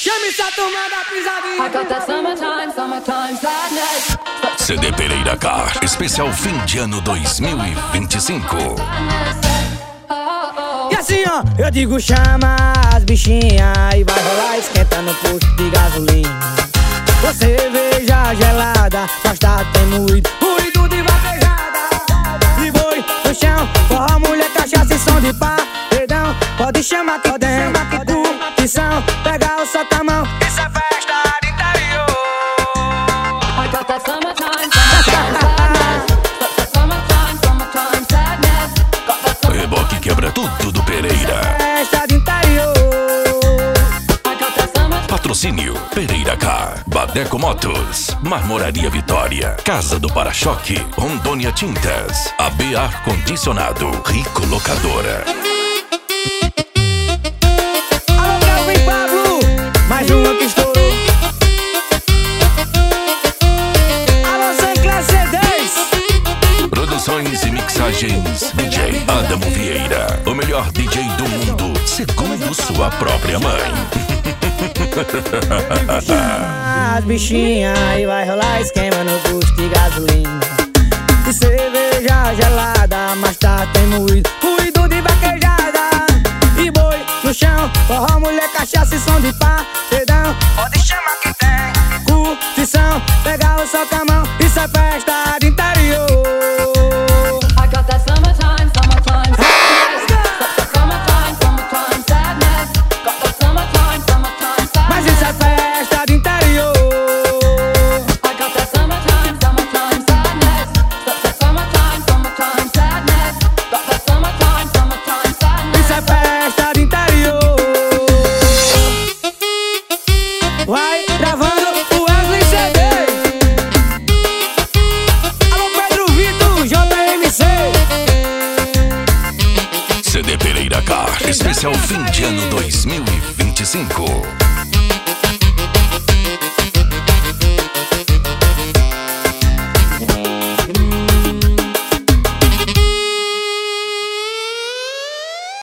Chame essa turma da pisadinha. I got that summertime sadness. CD Pereira Car, especial fim de ano 2025. E assim ó, eu digo chama as bichinhas e vai rolar esquenta no posto de gasolina. Você cerveja gelada, mais tarde tem muito ruído de vaquejada. E boi no chão, forró, mulher, cachaça e som de paredão. Pode chamar que tem, curtição, pegar o sol com a mão. Isso é festa de interior. I got that summertime sadness. Summertime sadness. Got that summertime. Reboque quebra tudo do Pereira. Festa de interior. I got that summertime. Patrocínio Pereira Car, Badeco Motos, Marmoraria Vitória, Casa do Para-Choque, Rondônia Tintas, AB Ar Condicionado, Rico Locadora. Alô, Kelvin Pablo, mais uma que estourou. Alô, Sancler CDs. Produções e mixagens DJ Adamo Vieira, o melhor DJ do mundo, segundo sua própria mãe. As bichinhas e vai rolar esquema no posto de gasolina. E cerveja gelada, mais tarde tem moído, ruído de vaquejada. E boi no chão, forró, mulher, cachaça e som de paredão. Pode chamar que tem curtição, pegar o sol com a mão. Isso é festa de interior. I got that summertime sadness. Summertime sadness. Got that summertime sadness. Mas isso é festa de interior. I got that summertime sadness. Summertime sadness. Got that summertime sadness. Isso é festa de interior. Vai gravando o Wesley CD. Alô, Pedro Vitor, JMC. CD Pereira Car, especial fim de ano 2025.